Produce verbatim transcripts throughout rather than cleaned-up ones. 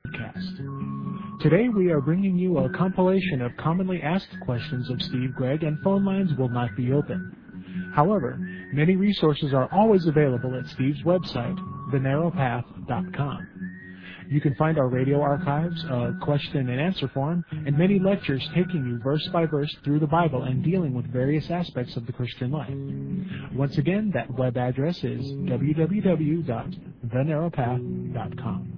podcast. Today we are bringing you a compilation of commonly asked questions of Steve Gregg, and phone lines will not be open. However, many resources are always available at Steve's website, the narrow path dot com. You can find our radio archives, a question and answer forum, and many lectures taking you verse by verse through the Bible and dealing with various aspects of the Christian life. Once again, that web address is w w w dot the narrow path dot com.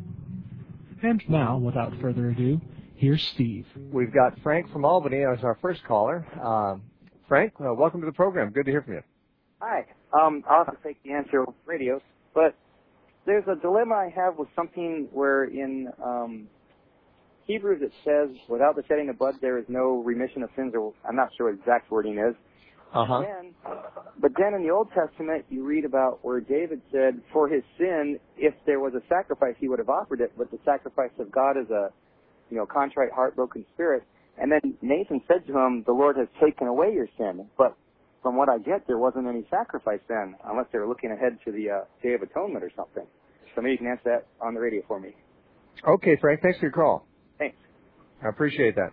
And now, without further ado, here's Steve. We've got Frank from Albany as our first caller. Uh, Frank, uh, welcome to the program. Good to hear from you. Hi. Um, I'll have to take the answer with radio, but there's a dilemma I have with something where in um, Hebrews it says, without the shedding of blood there is no remission of sins, or I'm not sure what exact wording is. Uh-huh. Then, but then in the Old Testament you read about where David said for his sin, if there was a sacrifice he would have offered it, but the sacrifice of God is a, you know, contrite heart, broken spirit. And then Nathan said to him, the Lord has taken away your sin. But from what I get, there wasn't any sacrifice then, unless they were looking ahead to the uh, Day of Atonement or something. So maybe you can answer that on the radio for me. Okay, Frank, thanks for your call. Thanks. I appreciate that.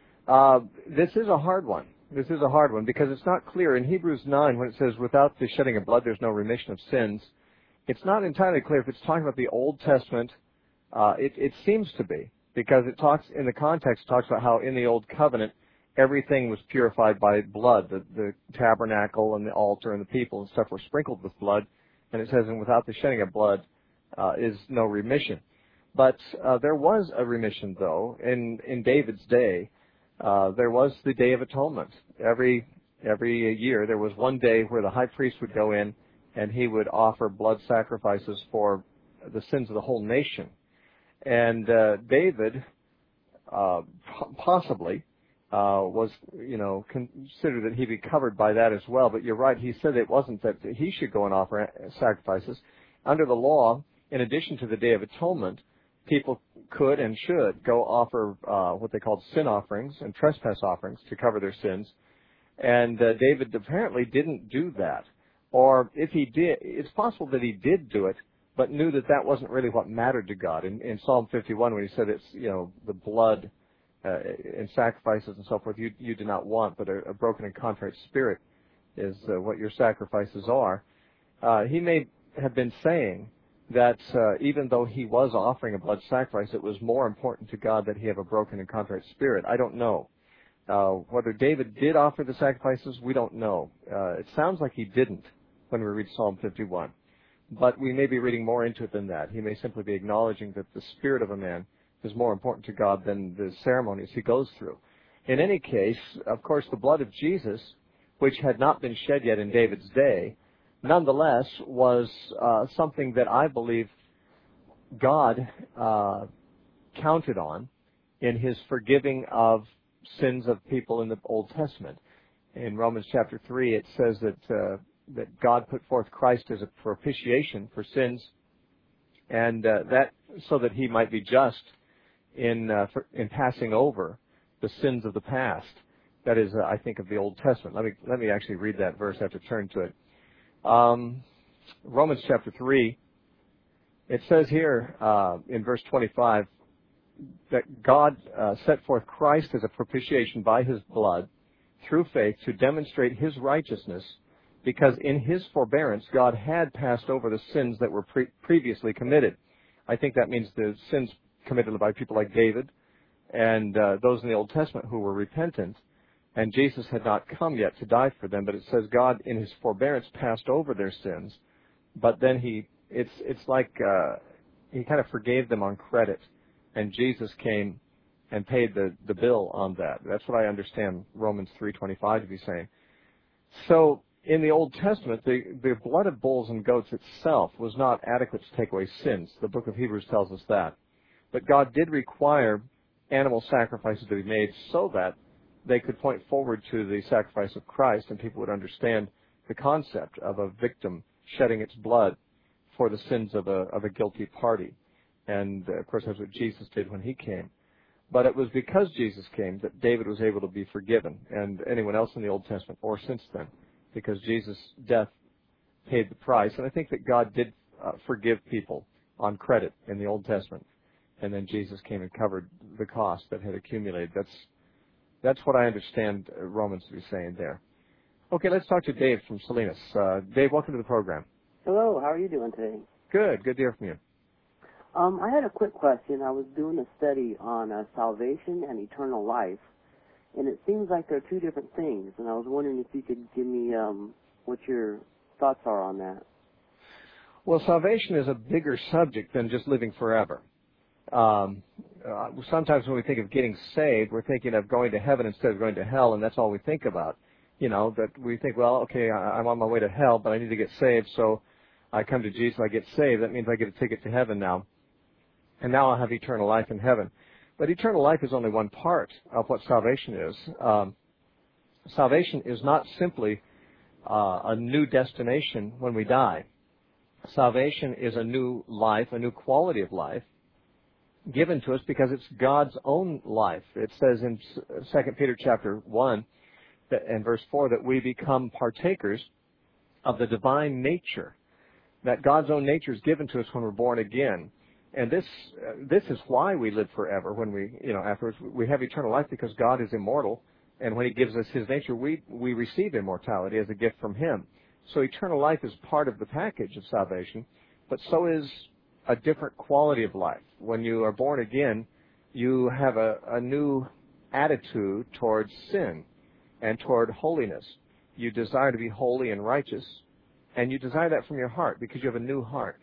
Uh, this is a hard one. This is a hard one because it's not clear. In Hebrews nine, when it says, without the shedding of blood, there's no remission of sins, it's not entirely clear if it's talking about the Old Testament. Uh, it, it seems to be, because it talks, in the context, it talks about how in the Old Covenant, everything was purified by blood. The, the tabernacle and the altar and the people and stuff were sprinkled with blood. And it says, and without the shedding of blood uh, is no remission. But uh, there was a remission, though, in, in David's day. Uh, there was the Day of Atonement. Every every year there was one day where the high priest would go in and he would offer blood sacrifices for the sins of the whole nation. And uh, David uh, possibly uh, was, you know, considered that he'd be covered by that as well. But you're right, he said it wasn't that he should go and offer sacrifices. Under the law, in addition to the Day of Atonement, people could and should go offer uh, what they called sin offerings and trespass offerings to cover their sins. And uh, David apparently didn't do that. Or if he did, it's possible that he did do it, but knew that that wasn't really what mattered to God. In, in Psalm fifty-one, when he said it's, you know, the blood uh, and sacrifices and so forth, you, you do not want, but a, a broken and contrite spirit is uh, what your sacrifices are. Uh, he may have been saying that uh, even though he was offering a blood sacrifice, it was more important to God that he have a broken and contrite spirit. I don't know. Uh, whether David did offer the sacrifices, we don't know. Uh, it sounds like he didn't when we read Psalm fifty-one. But we may be reading more into it than that. He may simply be acknowledging that the spirit of a man is more important to God than the ceremonies he goes through. In any case, of course, the blood of Jesus, which had not been shed yet in David's day, nonetheless was uh, something that I believe God uh, counted on in his forgiving of sins of people in the Old Testament. In Romans chapter three, it says that uh, that God put forth Christ as a propitiation for sins, and uh, that so that he might be just in uh, for, in passing over the sins of the past. That is, uh, I think, of the Old Testament. Let me let me actually read that verse. I have to turn to it. Um, Romans chapter three, it says here uh, in verse twenty-five that God uh, set forth Christ as a propitiation by his blood through faith to demonstrate his righteousness, because in his forbearance God had passed over the sins that were pre- previously committed. I think that means the sins committed by people like David and uh, those in the Old Testament who were repentant. And Jesus had not come yet to die for them, but it says God in his forbearance passed over their sins, but then he, it's it's like uh, he kind of forgave them on credit, and Jesus came and paid the, the bill on that. That's what I understand Romans three twenty-five to be saying. So in the Old Testament, the, the blood of bulls and goats itself was not adequate to take away sins. The book of Hebrews tells us that. But God did require animal sacrifices to be made so that they could point forward to the sacrifice of Christ, and people would understand the concept of a victim shedding its blood for the sins of a of a guilty party. And, uh, of course, that's what Jesus did when he came. But it was because Jesus came that David was able to be forgiven, and anyone else in the Old Testament or since then, because Jesus' death paid the price. And I think that God did uh, forgive people on credit in the Old Testament. and then Jesus came and covered the cost that had accumulated. That's that's what I understand Romans to be saying there. Okay, let's talk to Dave from Salinas. Uh, Dave, welcome to the program. Hello, how are you doing today? Good, good to hear from you. Um, I had a quick question. I was doing a study on uh, salvation and eternal life, and it seems like they're two different things, and I was wondering if you could give me um, what your thoughts are on that. Well, salvation is a bigger subject than just living forever. Um, uh, sometimes when we think of getting saved, we're thinking of going to heaven instead of going to hell, and that's all we think about. You know, that we think, well, okay, I, I'm on my way to hell, but I need to get saved, so I come to Jesus, I get saved. That means I get a ticket to heaven now, and now I'll have eternal life in heaven. But eternal life is only one part of what salvation is. Um, salvation is not simply uh, a new destination when we die. Salvation is a new life, a new quality of life given to us because it's God's own life. It says in Second Peter chapter one that, and verse four that we become partakers of the divine nature, that God's own nature is given to us when we're born again. And this uh, this is why we live forever when we, you know, afterwards we have eternal life because God is immortal, and when He gives us His nature, we, we receive immortality as a gift from Him. So eternal life is part of the package of salvation, but so is a different quality of life. When you are born again, you have a, a new attitude towards sin and toward holiness. You desire to be holy and righteous, and you desire that from your heart because you have a new heart.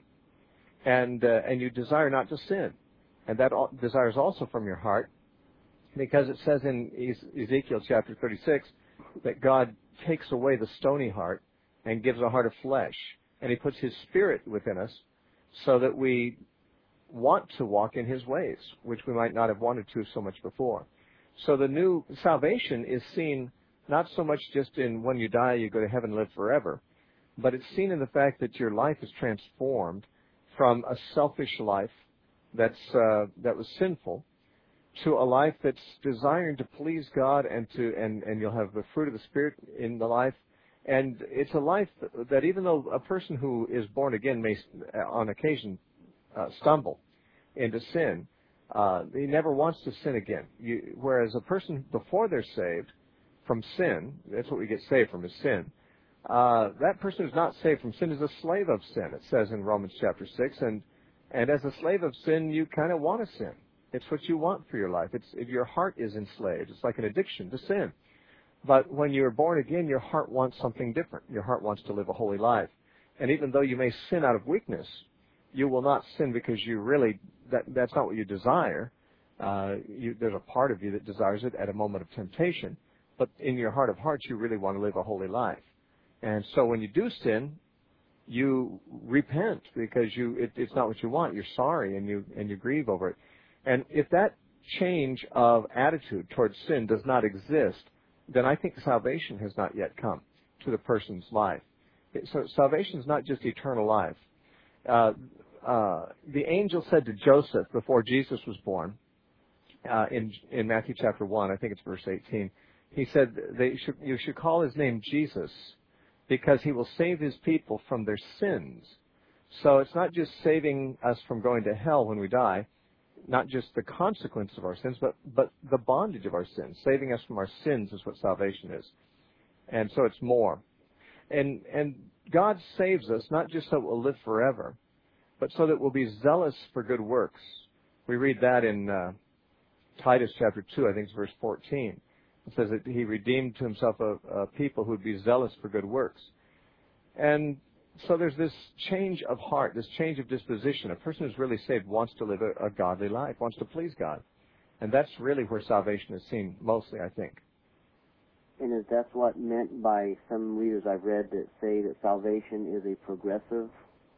And uh, and you desire not to sin. And that desire is also from your heart because it says in Ezekiel chapter thirty-six that God takes away the stony heart and gives a heart of flesh. And He puts His Spirit within us so that we want to walk in His ways, which we might not have wanted to so much before. So the new salvation is seen not so much just in when you die, you go to heaven and live forever, but it's seen in the fact that your life is transformed from a selfish life that's uh, that was sinful to a life that's desiring to please God and to and, and you'll have the fruit of the Spirit in the life. And it's a life that even though a person who is born again may on occasion uh, stumble into sin, uh, he never wants to sin again. You, whereas a person before they're saved from sin, that's what we get saved from is sin. Uh, that person who's not saved from sin is a slave of sin, it says in Romans chapter six. And, and as a slave of sin, you kind of want to sin. It's what you want for your life. It's if your heart is enslaved. It's like an addiction to sin. But when you're born again, your heart wants something different. Your heart wants to live a holy life. And even though you may sin out of weakness, you will not sin because you really, that, that's not what you desire. Uh, you, there's a part of you that desires it at a moment of temptation. But in your heart of hearts, you really want to live a holy life. And so when you do sin, you repent because you it, it's not what you want. You're sorry and you and you grieve over it. And if that change of attitude towards sin does not exist, then I think salvation has not yet come to the person's life. So salvation is not just eternal life. Uh, uh, the angel said to Joseph before Jesus was born, uh, in in Matthew chapter one, I think it's verse eighteen, he said they should, you should call his name Jesus, because he will save his people from their sins. So it's not just saving us from going to hell when we die, not just the consequence of our sins, but, but the bondage of our sins. Saving us from our sins is what salvation is. And so it's more. And, and God saves us not just so we'll live forever, but so that we'll be zealous for good works. We read that in uh, Titus chapter two, I think it's verse fourteen. It says that He redeemed to Himself a, a people who would be zealous for good works. And so there's this change of heart, this change of disposition. A person who's really saved wants to live a, a godly life, wants to please God. And that's really where salvation is seen mostly, I think. And is that what meant by some readers I've read that say that salvation is a progressive,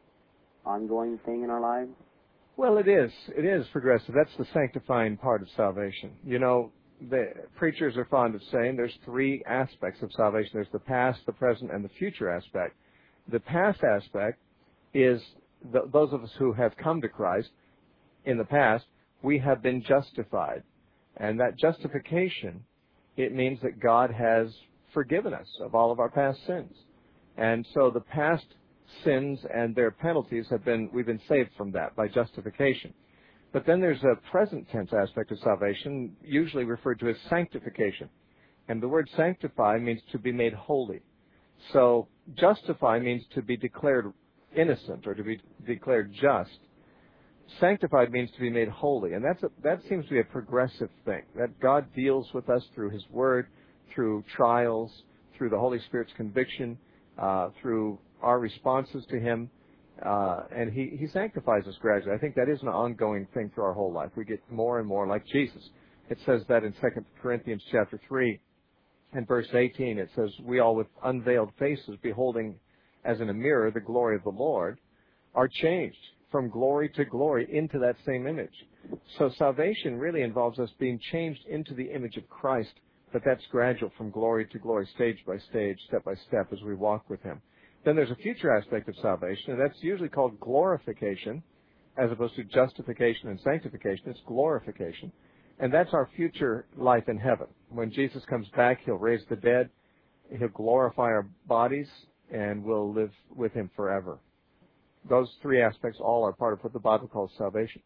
ongoing thing in our lives? Well, it is. It is progressive. That's the sanctifying part of salvation. You know, the preachers are fond of saying there's three aspects of salvation. There's the past, the present, and the future aspect. The past aspect is the, those of us who have come to Christ in the past, we have been justified. And that justification, it means that God has forgiven us of all of our past sins. And so the past sins and their penalties have been, we've been saved from that by justification. But then there's a present tense aspect of salvation, usually referred to as sanctification. And the word sanctify means to be made holy. So justify means to be declared innocent or to be declared just. Sanctified means to be made holy. And that's a, that seems to be a progressive thing, that God deals with us through His Word, through trials, through the Holy Spirit's conviction, uh, through our responses to Him. Uh, and he, he sanctifies us gradually. I think that is an ongoing thing through our whole life. We get more and more like Jesus. It says that in Second Corinthians chapter three and verse eighteen. It says, we all with unveiled faces, beholding as in a mirror the glory of the Lord, are changed from glory to glory into that same image. So salvation really involves us being changed into the image of Christ, but that's gradual from glory to glory, stage by stage, step by step as we walk with Him. Then there's a future aspect of salvation, and that's usually called glorification, as opposed to justification and sanctification. It's glorification. And that's our future life in heaven. When Jesus comes back, He'll raise the dead, He'll glorify our bodies, and we'll live with Him forever. Those three aspects all are part of what the Bible calls salvation.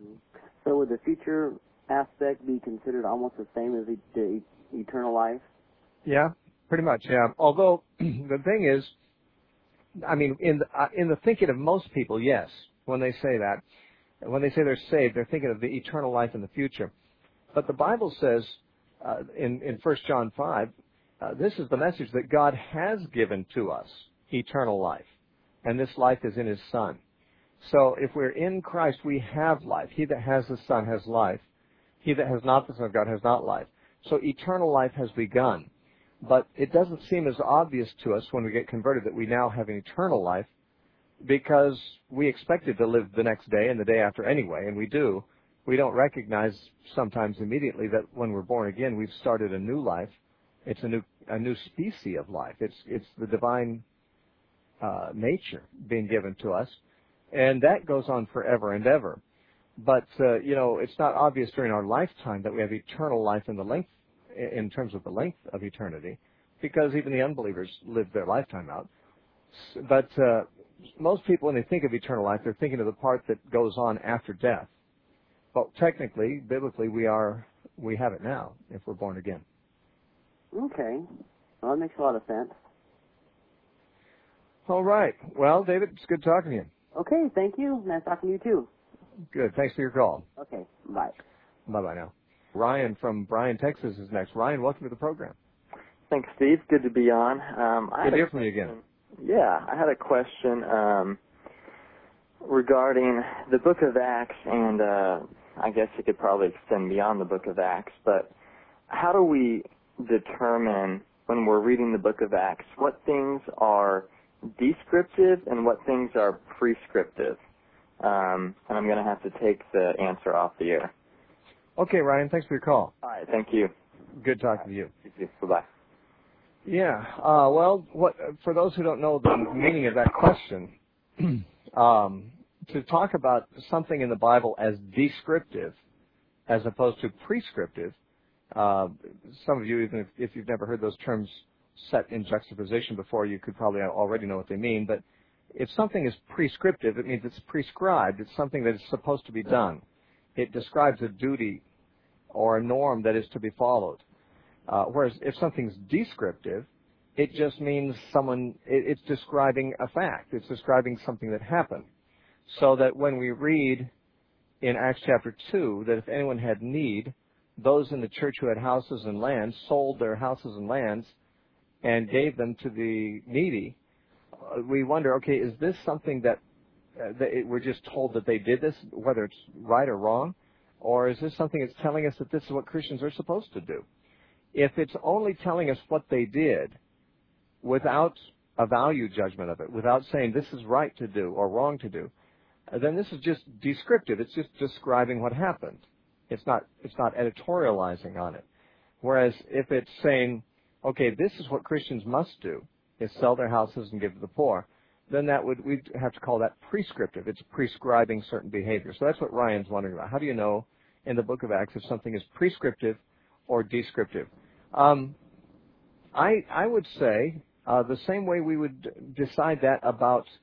So would the future aspect be considered almost the same as the, the eternal life? Yeah, pretty much, yeah. Although, the thing is, I mean, in the, uh, in the thinking of most people, yes, when they say that. When they say they're saved, they're thinking of the eternal life in the future. But the Bible says uh, in, in First John five, uh, this is the message that God has given to us, eternal life. And this life is in His Son. So if we're in Christ, we have life. He that has the Son has life. He that has not the Son of God has not life. So eternal life has begun. But it doesn't seem as obvious to us when we get converted that we now have an eternal life, because we expected to live the next day and the day after anyway, and we do. We don't recognize sometimes immediately that when we're born again, we've started a new life. It's a new a new species of life. It's it's the divine uh, nature being given to us, and that goes on forever and ever. But uh, you know, it's not obvious during our lifetime that we have eternal life in the length, in terms of the length of eternity, because even the unbelievers live their lifetime out. But uh, most people, when they think of eternal life, they're thinking of the part that goes on after death. But technically, biblically, we are we have it now if we're born again. Okay. Well, that makes a lot of sense. All right. Well, David, it's good talking to you. Okay, thank you. Nice talking to you, too. Good. Thanks for your call. Okay, bye. Bye-bye now. Ryan from Bryan, Texas is next. Ryan, welcome to the program. Thanks, Steve. Good to be on. Um, I Good to had hear a from you again. Yeah, I had a question um, regarding the Book of Acts, and uh, I guess it could probably extend beyond the Book of Acts, but how do we determine when we're reading the Book of Acts what things are descriptive and what things are prescriptive? Um, and I'm going to have to take the answer off the air. Okay, Ryan, thanks for your call. All right, thank you. Good talking to you. you Bye-bye. Yeah, uh, well, what, for those who don't know the meaning of that question, um, to talk about something in the Bible as descriptive as opposed to prescriptive, uh, some of you, even if, if you've never heard those terms set in juxtaposition before, you could probably already know what they mean, but if something is prescriptive, it means it's prescribed. It's something that is supposed to be done. It describes a duty or a norm that is to be followed. Uh, whereas if something's descriptive, it just means someone, it, it's describing a fact. It's describing something that happened. So that when we read in Acts chapter two that if anyone had need, those in the church who had houses and lands sold their houses and lands and gave them to the needy, uh, we wonder, okay, is this something that, uh, that it, we're just told that they did this, whether it's right or wrong? Or is this something that's telling us that this is what Christians are supposed to do? If it's only telling us what they did without a value judgment of it, without saying this is right to do or wrong to do, then this is just descriptive. It's just describing what happened. It's not, it's not editorializing on it. Whereas if it's saying, okay, this is what Christians must do, is sell their houses and give to the poor, then that would, we'd have to call that prescriptive. It's prescribing certain behavior. So that's what Ryan's wondering about. How do you know in the book of Acts if something is prescriptive or descriptive? Um, I, I would say uh, the same way we would decide that about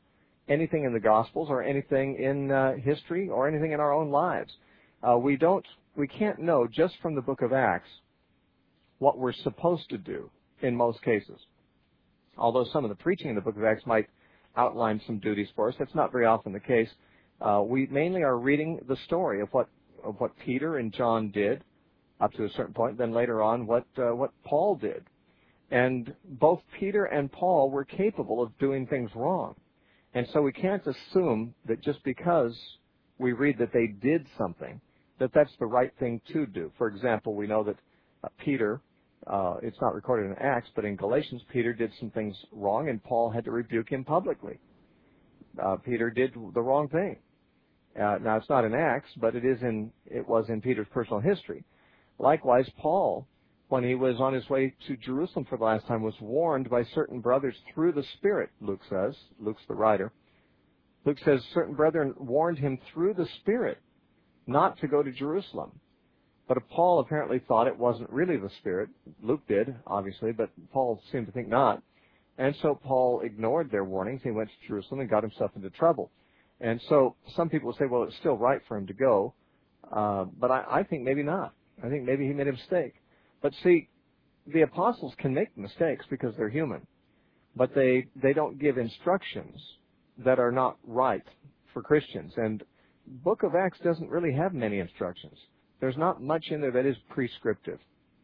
anything in the Gospels or anything in uh, history or anything in our own lives. Uh, we don't, we can't know just from the book of Acts what we're supposed to do in most cases. Although some of the preaching in the book of Acts might outline some duties for us, that's not very often the case. Uh, we mainly are reading the story of what of what Peter and John did up to a certain point, then later on what uh, what Paul did. And both Peter and Paul were capable of doing things wrong. And so we can't assume that just because we read that they did something, that that's the right thing to do. For example, we know that uh, Peter, uh, it's not recorded in Acts, but in Galatians, Peter did some things wrong, and Paul had to rebuke him publicly. Uh, Peter did the wrong thing. Uh, now, it's not in Acts, but it is in. It was in Peter's personal history. Likewise, Paul, when he was on his way to Jerusalem for the last time, was warned by certain brothers through the Spirit, Luke says. Luke's the writer. Luke says certain brethren warned him through the Spirit not to go to Jerusalem. But Paul apparently thought it wasn't really the Spirit. Luke did, obviously, but Paul seemed to think not. And so Paul ignored their warnings. He went to Jerusalem and got himself into trouble. And so some people say, well, it's still right for him to go. Uh, but I, I think maybe not. I think maybe he made a mistake. But see, the apostles can make mistakes because they're human. But they, they don't give instructions that are not right for Christians. And book of Acts doesn't really have many instructions. There's not much in there that is prescriptive.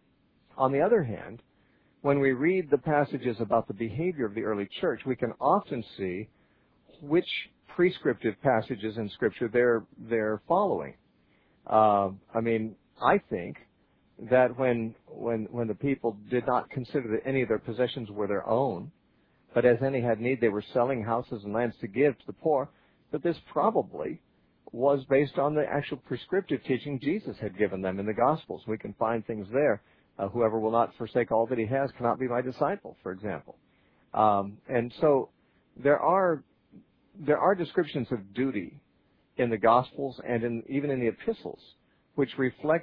On the other hand, when we read the passages about the behavior of the early church, we can often see which prescriptive passages in Scripture they're they're following. Uh, I mean, I think that when when when the people did not consider that any of their possessions were their own, but as any had need, they were selling houses and lands to give to the poor, that this probably was based on the actual prescriptive teaching Jesus had given them in the Gospels. We can find things there. Uh, whoever will not forsake all that he has cannot be my disciple, for example. Um, and so there are there are descriptions of duty in the Gospels and in, even in the epistles, which reflect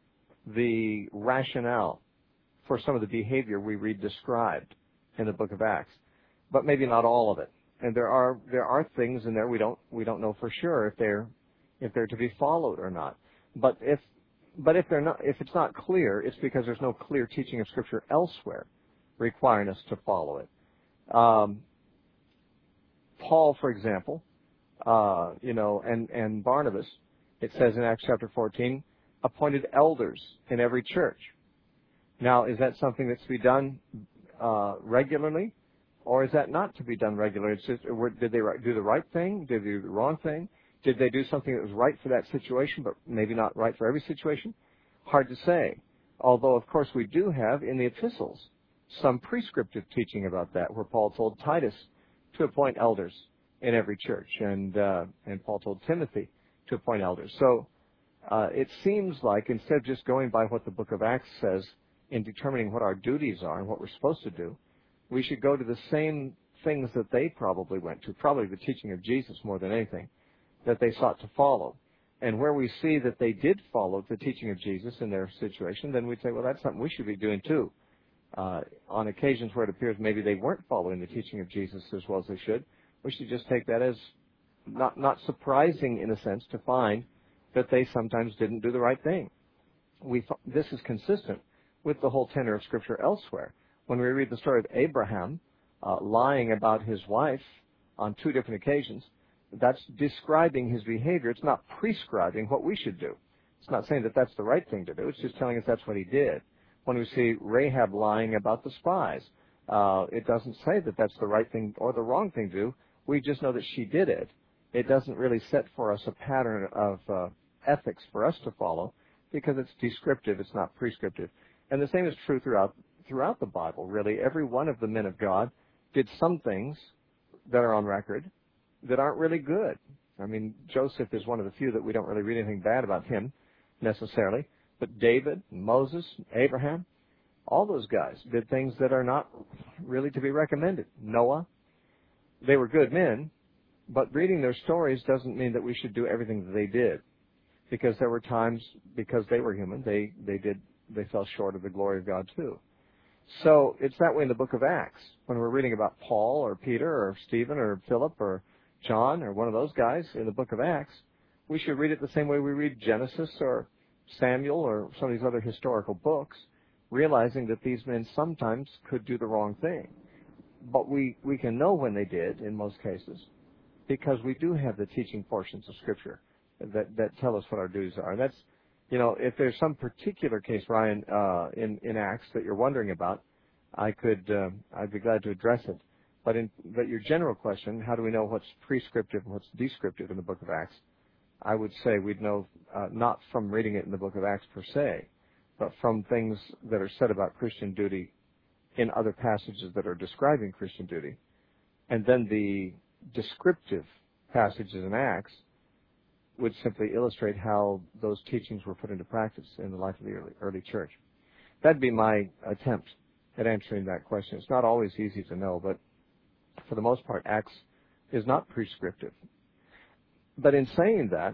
the rationale for some of the behavior we read described in the book of Acts, but maybe not all of it. And there are there are things in there we don't we don't know for sure if they're if they're to be followed or not. But if but if they're not if it's not clear, it's because there's no clear teaching of Scripture elsewhere requiring us to follow it. Um, Paul, for example, uh, you know, and and Barnabas, it says in Acts chapter fourteen, appointed elders in every church. Now, is that something that's to be done uh, regularly? Or is that not to be done regularly? It's just, did they do the right thing? Did they do the wrong thing? Did they do something that was right for that situation, but maybe not right for every situation? Hard to say. Although, of course, we do have in the epistles some prescriptive teaching about that, where Paul told Titus to appoint elders in every church, and uh, and Paul told Timothy to appoint elders. So uh, it seems like instead of just going by what the book of Acts says in determining what our duties are and what we're supposed to do, we should go to the same things that they probably went to, probably the teaching of Jesus more than anything, that they sought to follow. And where we see that they did follow the teaching of Jesus in their situation, then we'd say, well, that's something we should be doing too. Uh, on occasions where it appears maybe they weren't following the teaching of Jesus as well as they should, we should just take that as not, not surprising in a sense to find that they sometimes didn't do the right thing. We, this is consistent with the whole tenor of Scripture elsewhere. When we read the story of Abraham uh, lying about his wife on two different occasions, that's describing his behavior. It's not prescribing what we should do. It's not saying that that's the right thing to do. It's just telling us that's what he did. When we see Rahab lying about the spies, uh, it doesn't say that that's the right thing or the wrong thing to do. We just know that she did it. It doesn't really set for us a pattern of uh, ethics for us to follow because it's descriptive. It's not prescriptive. And the same is true throughout throughout the Bible, really. Every one of the men of God did some things that are on record that aren't really good. I mean, Joseph is one of the few that we don't really read anything bad about him necessarily. But David, Moses, Abraham, all those guys did things that are not really to be recommended. Noah, they were good men, but reading their stories doesn't mean that we should do everything that they did. Because there were times, because they were human, they, they did they fell short of the glory of God too. So it's that way in the book of Acts. When we're reading about Paul or Peter or Stephen or Philip or John or one of those guys in the book of Acts, we should read it the same way we read Genesis or Samuel or some of these other historical books, realizing that these men sometimes could do the wrong thing. But we, we can know when they did, in most cases, because we do have the teaching portions of Scripture that, that tell us what our duties are. And that's, you know, if there's some particular case, Ryan, uh, in, in Acts that you're wondering about, I could, uh, I'd be glad to address it. But in, but your general question, how do we know what's prescriptive and what's descriptive in the book of Acts? I would say we'd know uh, not from reading it in the book of Acts per se, but from things that are said about Christian duty in other passages that are describing Christian duty. And then the descriptive passages in Acts would simply illustrate how those teachings were put into practice in the life of the early, early church. That'd be my attempt at answering that question. It's not always easy to know, but for the most part, Acts is not prescriptive. But in saying that,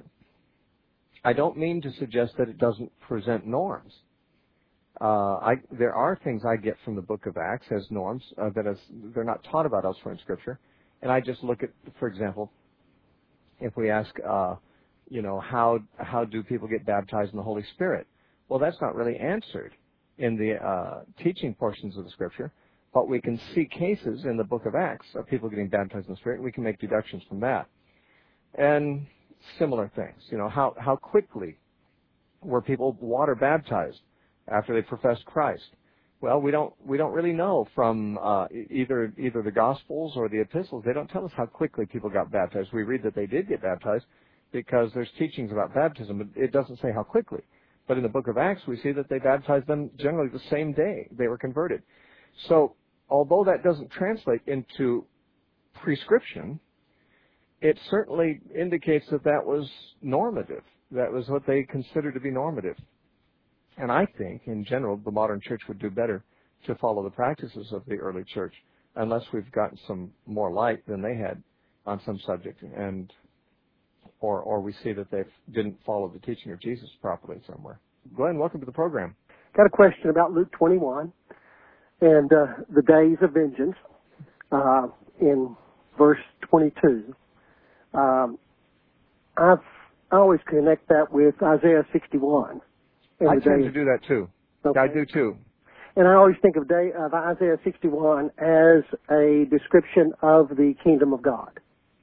I don't mean to suggest that it doesn't present norms. Uh, I, there are things I get from the book of Acts as norms uh, that is, they're not taught about elsewhere in Scripture. And I just look at, for example, if we ask, uh, you know, how how do people get baptized in the Holy Spirit? Well, that's not really answered in the uh, teaching portions of the Scripture, but we can see cases in the book of Acts of people getting baptized in the Spirit, and we can make deductions from that. And similar things, you know, how, how quickly were people water baptized after they professed Christ? Well, we don't we don't really know from uh, either either the Gospels or the epistles. They don't tell us how quickly people got baptized. We read that they did get baptized because there's teachings about baptism, but it doesn't say how quickly. But in the book of Acts, we see that they baptized them generally the same day they were converted. So although that doesn't translate into prescription, it certainly indicates that that was normative. That was what they considered to be normative. And I think, in general, the modern church would do better to follow the practices of the early church, unless we've gotten some more light than they had on some subject, and or or we see that they didn't follow the teaching of Jesus properly somewhere. Glenn, welcome to the program. Got a question about Luke twenty-one and uh, the days of vengeance uh, in verse twenty-two. Um, I've, I always connect that with Isaiah sixty-one. I tend to do that too. Okay. I do too. And I always think of, day, of Isaiah sixty-one as a description of the kingdom of God.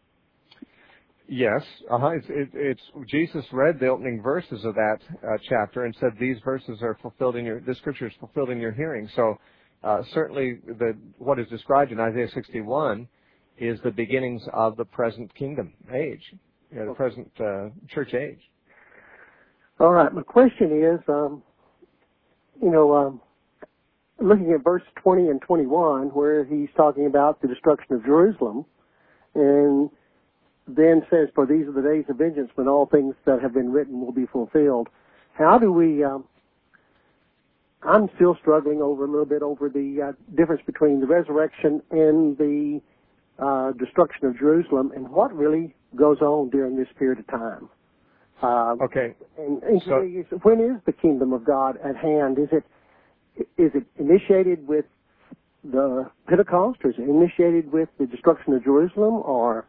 Yes, uh-huh. It's, it, it's Jesus read the opening verses of that uh, chapter and said these verses are fulfilled in your. This scripture is fulfilled in your hearing. So uh, certainly, the what is described in Isaiah sixty-one is the beginnings of the present kingdom age, you know, the present uh, church age. All right. My question is, um, you know, um, looking at verse twenty and twenty-one, where he's talking about the destruction of Jerusalem, and then says, "For these are the days of vengeance, when all things that have been written will be fulfilled." How do we? Um, I'm still struggling over a little bit over the uh, difference between the resurrection and the uh, destruction of Jerusalem, and what really goes on during this period of time. Uh, okay. And, and so, when is the kingdom of God at hand? Is it is it initiated with the Pentecost, or is it initiated with the destruction of Jerusalem, or?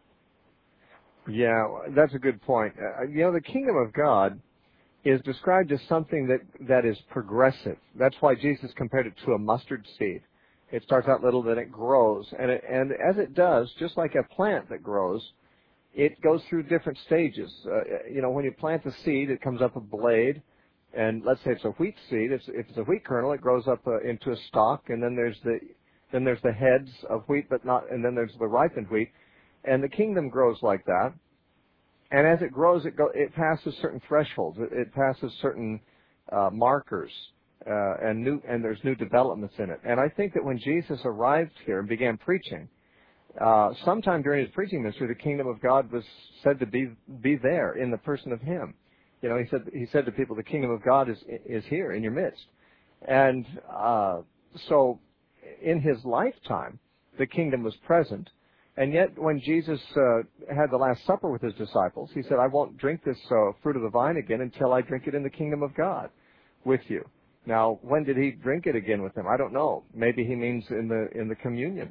Yeah, that's a good point. Uh, you know, the kingdom of God is described as something that, that is progressive. That's why Jesus compared it to a mustard seed. It starts out little, then it grows. And, it, and as it does, just like a plant that grows, it goes through different stages. Uh, you know, when you plant the seed, it comes up a blade. And let's say it's a wheat seed. It's, if it's a wheat kernel, it grows up uh, into a stalk. And then there's the then there's the heads of wheat, but not. And then there's the ripened wheat. And the kingdom grows like that. And as it grows, it, go, it passes certain thresholds. It, it passes certain uh, markers, uh, and new and there's new developments in it. And I think that when Jesus arrived here and began preaching, uh, sometime during his preaching ministry, the kingdom of God was said to be be there in the person of him. You know, he said he said to people, "The kingdom of God is is here in your midst." And uh, so, in his lifetime, the kingdom was present. And yet, when Jesus uh, had the Last Supper with his disciples, he said, "I won't drink this uh, fruit of the vine again until I drink it in the kingdom of God with you." Now, when did he drink it again with them? I don't know. Maybe he means in the in the communion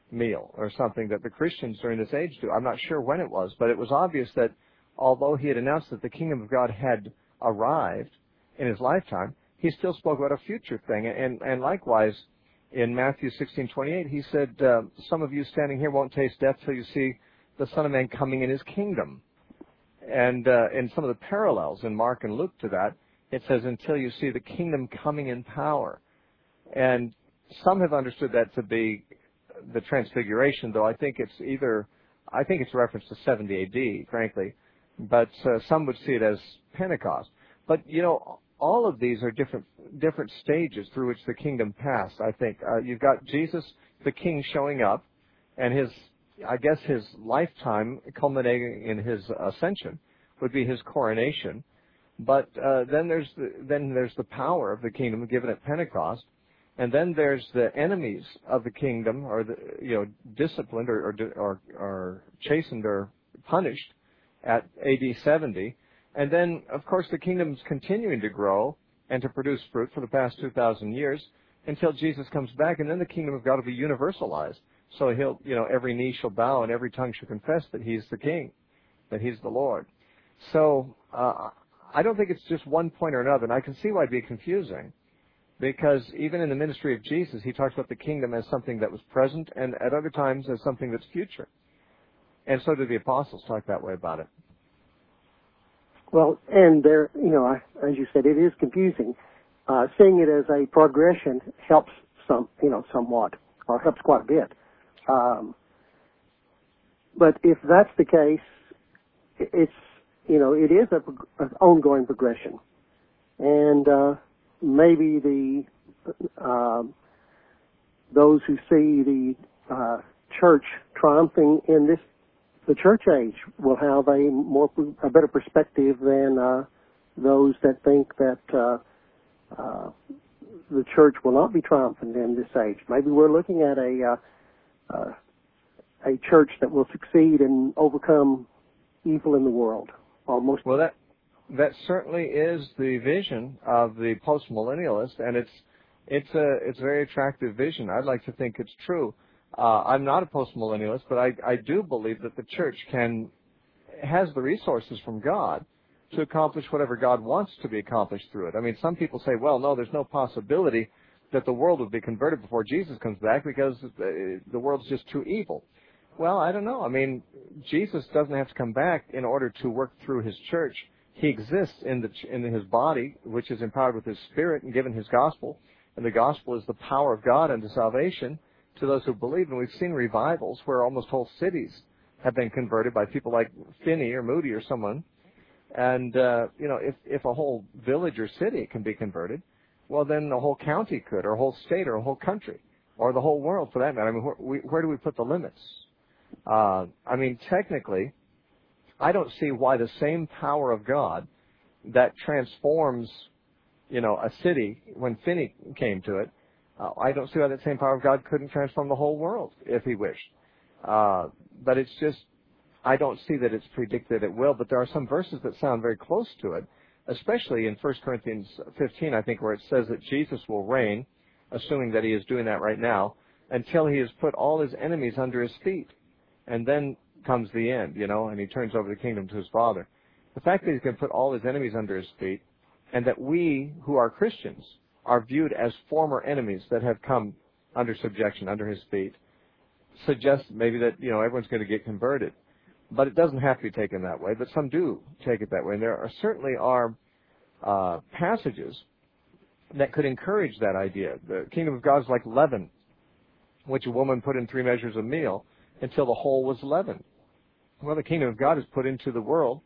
meal or something that the Christians during this age do. I'm not sure when it was, but it was obvious that although he had announced that the kingdom of God had arrived in his lifetime, he still spoke about a future thing. And, and likewise, in Matthew sixteen twenty-eight, he said, uh, some of you standing here won't taste death till you see the Son of Man coming in his kingdom. And uh, in some of the parallels in Mark and Luke to that, it says, until you see the kingdom coming in power. And some have understood that to be the transfiguration, though I think it's either, I think it's a reference to seventy A D, frankly, but uh, some would see it as Pentecost. But, you know, all of these are different different stages through which the kingdom passed, I think. Uh, you've got Jesus, the king, showing up, and his, I guess his lifetime culminating in his ascension would be his coronation. But uh, then there's the, then there's the power of the kingdom given at Pentecost, and then there's the enemies of the kingdom, or the, you know, disciplined or or, or, or chastened or punished at A D seventy. And then, of course, the kingdom's continuing to grow and to produce fruit for the past two thousand years until Jesus comes back, and then the kingdom of God will be universalized. So he'll, you know, every knee shall bow and every tongue shall confess that he's the king, that he's the Lord. So uh, I don't think it's just one point or another, and I can see why it'd be confusing, because even in the ministry of Jesus, he talks about the kingdom as something that was present, and at other times as something that's future. And so do the apostles talk that way about it. Well, and there, you know, as you said, it is confusing. Uh, seeing it as a progression helps some, you know, somewhat, or helps quite a bit. Um, but if that's the case, it's, you know, it is a, an ongoing progression, and uh, maybe the uh, those who see the uh, church triumphing in this. The church age will have a more a better perspective than uh, those that think that uh, uh, the church will not be triumphant in this age. Maybe we're looking at a uh, uh, a church that will succeed and overcome evil in the world. Almost. Well, that that certainly is the vision of the postmillennialist, and it's it's a it's a very attractive vision. I'd like to think it's true. Uh, I'm not a postmillennialist, but I, I do believe that the church can has the resources from God to accomplish whatever God wants to be accomplished through it. I mean, some people say, well, no, there's no possibility that the world would be converted before Jesus comes back because the world's just too evil. Well, I don't know. I mean, Jesus doesn't have to come back in order to work through his church. He exists in the in his body, which is empowered with his spirit and given his gospel. And the gospel is the power of God unto salvation to those who believe. And we've seen revivals where almost whole cities have been converted by people like Finney or Moody or someone. And, uh, you know, if, if a whole village or city can be converted, well, then the whole county could, or a whole state, or a whole country, or the whole world for that matter. I mean, where, we, where do we put the limits? Uh, I mean, technically, I don't see why the same power of God that transforms, you know, a city when Finney came to it, uh, I don't see why that same power of God couldn't transform the whole world if he wished. Uh, but it's just, I don't see that it's predicted it will, but there are some verses that sound very close to it, especially in First Corinthians fifteen, I think, where it says that Jesus will reign, assuming that he is doing that right now, until he has put all his enemies under his feet. And then comes the end, you know, and he turns over the kingdom to his Father. The fact that he can put all his enemies under his feet, and that we, who are Christians, are viewed as former enemies that have come under subjection, under his feet, suggests maybe that, you know, everyone's going to get converted. But it doesn't have to be taken that way, but some do take it that way. And there are certainly are uh, passages that could encourage that idea. The kingdom of God is like leaven, which a woman put in three measures of meal until the whole was leavened. Well, the kingdom of God is put into the world,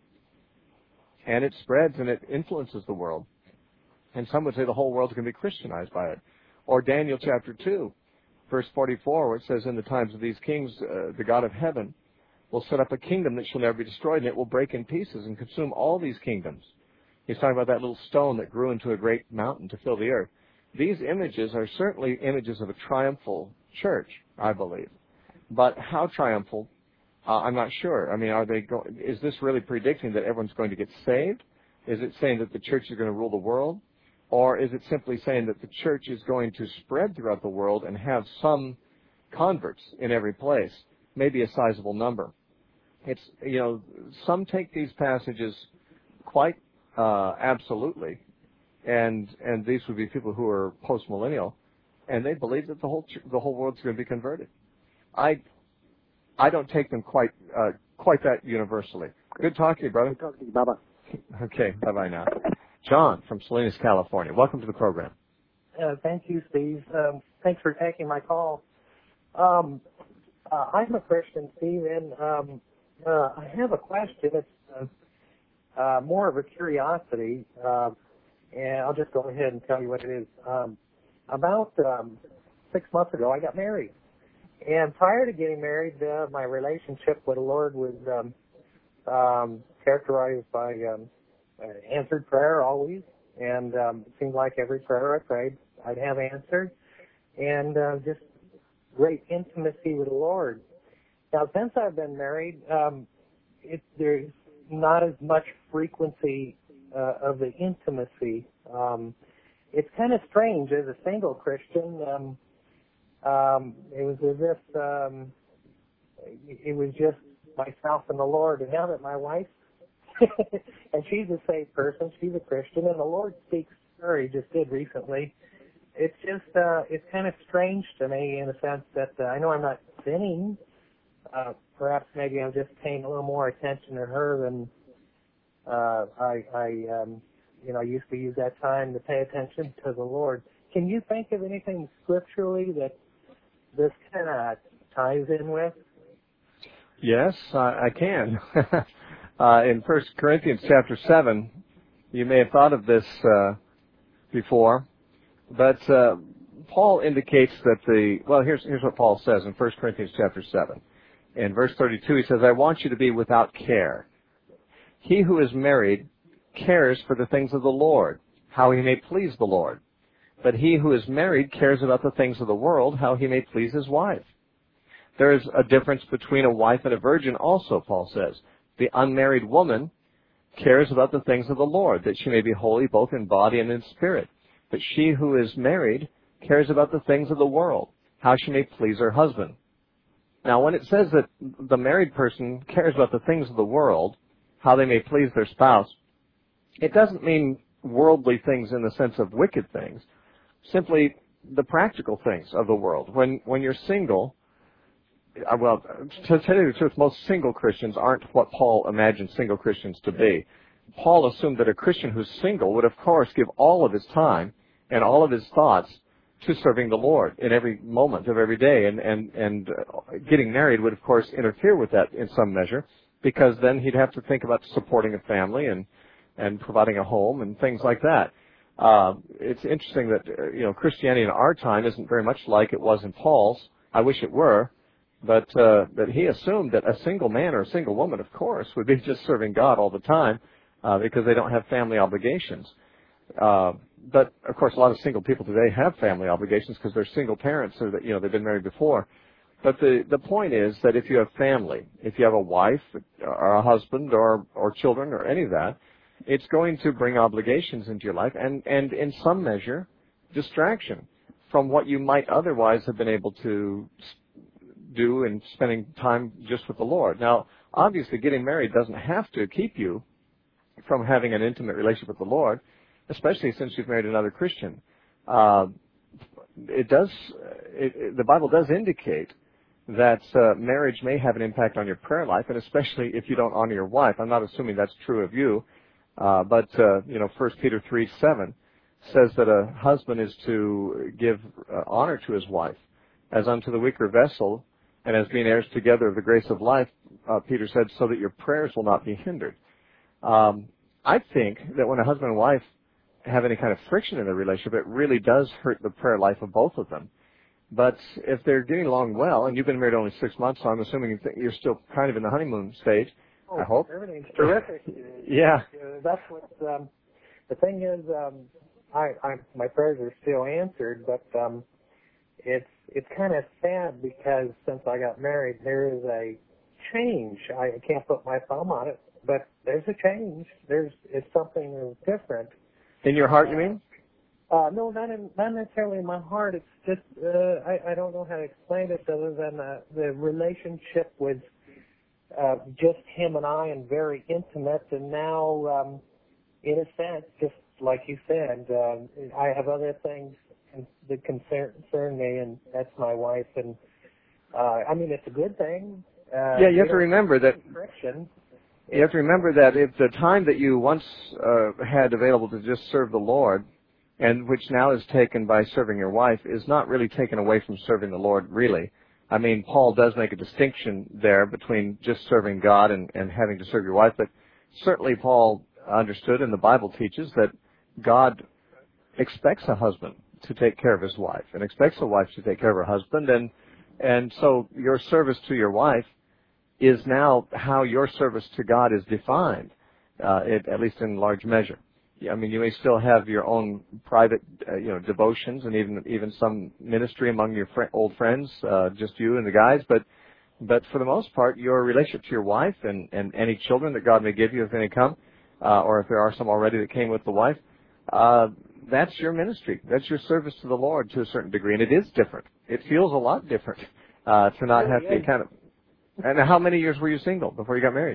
and it spreads and it influences the world. And some would say the whole world can be Christianized by it. Or Daniel chapter two, verse forty-four, where it says, in the times of these kings, uh, the God of heaven will set up a kingdom that shall never be destroyed, and it will break in pieces and consume all these kingdoms. He's talking about that little stone that grew into a great mountain to fill the earth. These images are certainly images of a triumphal church, I believe. But how triumphal, uh, I'm not sure. I mean, are they go- is this really predicting that everyone's going to get saved? Is it saying that the church is going to rule the world? Or is it simply saying that the church is going to spread throughout the world and have some converts in every place, maybe a sizable number. It's, you know, some take these passages quite uh, absolutely, and and these would be people who are post-millennial, and they believe that the whole the whole world's going to be converted. I I don't take them quite uh, quite that universally. Good talking to you, brother. Good talking to you. Bye-bye. Okay, bye-bye now. John from Salinas, California. Welcome to the program. Uh, thank you, Steve. Um, thanks for taking my call. Um, uh, I'm a Christian, Steve, and um, uh, I have a question. It's uh, uh, more of a curiosity, uh, and I'll just go ahead and tell you what it is. Um, about um, six months ago, I got married. And prior to getting married, uh, my relationship with the Lord was um, um, characterized by um, answered prayer always. And um, it seemed like every prayer I prayed, I'd have answered. And uh, just great intimacy with the Lord. Now, since I've been married, um, it, there's not as much frequency uh, of the intimacy. Um, it's kind of strange as a single Christian. Um, um, it was as if um, it was just myself and the Lord. And now that my wife, and she's a saved person, she's a Christian, and the Lord speaks to her. He just did recently. It's just, uh, it's kind of strange to me in the sense that uh, I know I'm not sinning. Uh, perhaps maybe I'm just paying a little more attention to her than uh, I, I um, you know, used to use that time to pay attention to the Lord. Can you think of anything scripturally that this kind of ties in with? Yes, I, I can. uh, in First Corinthians chapter seven, you may have thought of this uh, before, but uh, Paul indicates that the, well, here's, here's what Paul says in First Corinthians chapter seven. In verse thirty-two, he says, I want you to be without care. He who is married cares for the things of the Lord, how he may please the Lord. But he who is married cares about the things of the world, how he may please his wife. There is a difference between a wife and a virgin also, Paul says. The unmarried woman cares about the things of the Lord, that she may be holy both in body and in spirit. But she who is married cares about the things of the world, how she may please her husband. Now, when it says that the married person cares about the things of the world, how they may please their spouse, it doesn't mean worldly things in the sense of wicked things, simply the practical things of the world. When when you're single, well, to tell you the truth, most single Christians aren't what Paul imagined single Christians to be. Paul assumed that a Christian who's single would, of course, give all of his time and all of his thoughts to serving the Lord in every moment of every day. And, and, and uh, getting married would, of course, interfere with that in some measure, because then he'd have to think about supporting a family and, and providing a home and things like that. Uh, it's interesting that, uh, you know, Christianity in our time isn't very much like it was in Paul's. I wish it were. But uh, that he assumed that a single man or a single woman, of course, would be just serving God all the time uh, because they don't have family obligations. Uh, but, of course, a lot of single people today have family obligations because they're single parents or that, you know, they've been married before. But the, the point is that if you have family, if you have a wife or a husband or, or children or any of that, it's going to bring obligations into your life and, and in some measure, distraction from what you might otherwise have been able to do in spending time just with the Lord. Now, obviously, getting married doesn't have to keep you from having an intimate relationship with the Lord, especially since you've married another Christian. Uh, it does. It, it, the Bible does indicate that uh, marriage may have an impact on your prayer life, and especially if you don't honor your wife. I'm not assuming that's true of you, uh, but uh, you know, First Peter three seven says that a husband is to give uh, honor to his wife as unto the weaker vessel, and as being heirs together of the grace of life, uh, Peter said, so that your prayers will not be hindered. Um, I think that when a husband and wife have any kind of friction in their relationship, it really does hurt the prayer life of both of them. But if they're getting along well, and you've been married only six months, so I'm assuming you're still kind of in the honeymoon stage, oh, I hope. Everything's terrific. Yeah. That's what, um, the thing is, um, I, I, my prayers are still answered, but um, it's it's kind of sad because since I got married, there is a change. I can't put my thumb on it, but there's a change. There's it's something different. In your heart, you mean? Uh, no, not in, not necessarily in my heart. It's just uh, I, I don't know how to explain it other than uh, the relationship with uh, just him and I, and very intimate. And now, um, in a sense, just like you said, um, I have other things that concern, concern me, and that's my wife. And uh, I mean, it's a good thing. Uh, yeah, you have to remember that. Friction. You have to remember that if the time that you once uh, had available to just serve the Lord, and which now is taken by serving your wife, is not really taken away from serving the Lord, really. I mean, Paul does make a distinction there between just serving God and, and having to serve your wife, but certainly Paul understood, and the Bible teaches, that God expects a husband to take care of his wife, and expects a wife to take care of her husband, and and so your service to your wife is now how your service to God is defined, uh, it, at least in large measure. I mean, you may still have your own private, uh, you know, devotions, and even even some ministry among your fr- old friends, uh, just you and the guys. But but for the most part, your relationship to your wife and, and any children that God may give you if any come, uh, or if there are some already that came with the wife, uh, that's your ministry. That's your service to the Lord to a certain degree, and it is different. It feels a lot different uh, to not have to kind of. And how many years were you single before you got married?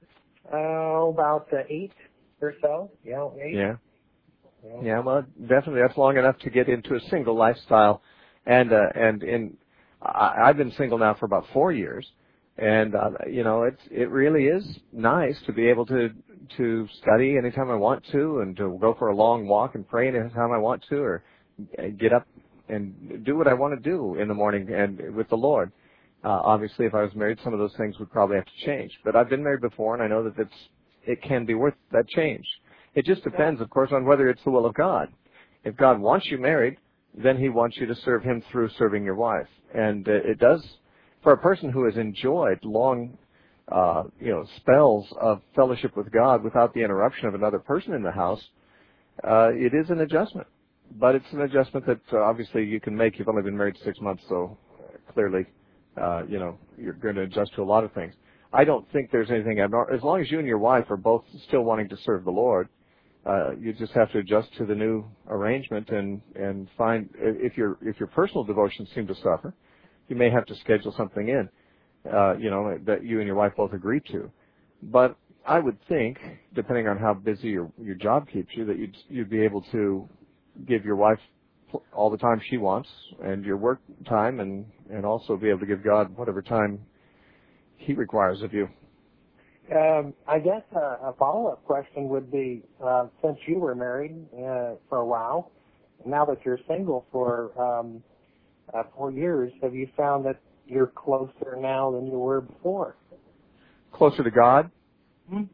Uh, about uh, eight. Or so, yeah, eight. Yeah. yeah, yeah. Well, definitely, that's long enough to get into a single lifestyle, and uh, and in I, I've been single now for about four years, and uh, you know, it's it really is nice to be able to to study anytime I want to, and to go for a long walk and pray anytime I want to, or get up and do what I want to do in the morning and with the Lord. Uh, obviously, if I was married, some of those things would probably have to change. But I've been married before, and I know that it's it can be worth that change. It just depends, of course, on whether it's the will of God. If God wants you married, then He wants you to serve Him through serving your wife. And uh, it does, for a person who has enjoyed long, uh, you know, spells of fellowship with God without the interruption of another person in the house, uh, it is an adjustment. But it's an adjustment that uh, obviously you can make. You've only been married six months, so clearly, uh, you know, you're going to adjust to a lot of things. I don't think there's anything abnormal. As long as you and your wife are both still wanting to serve the Lord, uh, you just have to adjust to the new arrangement and, and find, if your, if your personal devotions seem to suffer, you may have to schedule something in, uh, you know, that you and your wife both agree to. But I would think, depending on how busy your, your job keeps you, that you'd, you'd be able to give your wife all the time she wants and your work time, and, and also be able to give God whatever time He requires of you. Um, I guess a, a follow-up question would be, uh, since you were married uh, for a while, now that you're single for um, uh, four years, have you found that you're closer now than you were before? Closer to God? Hmm?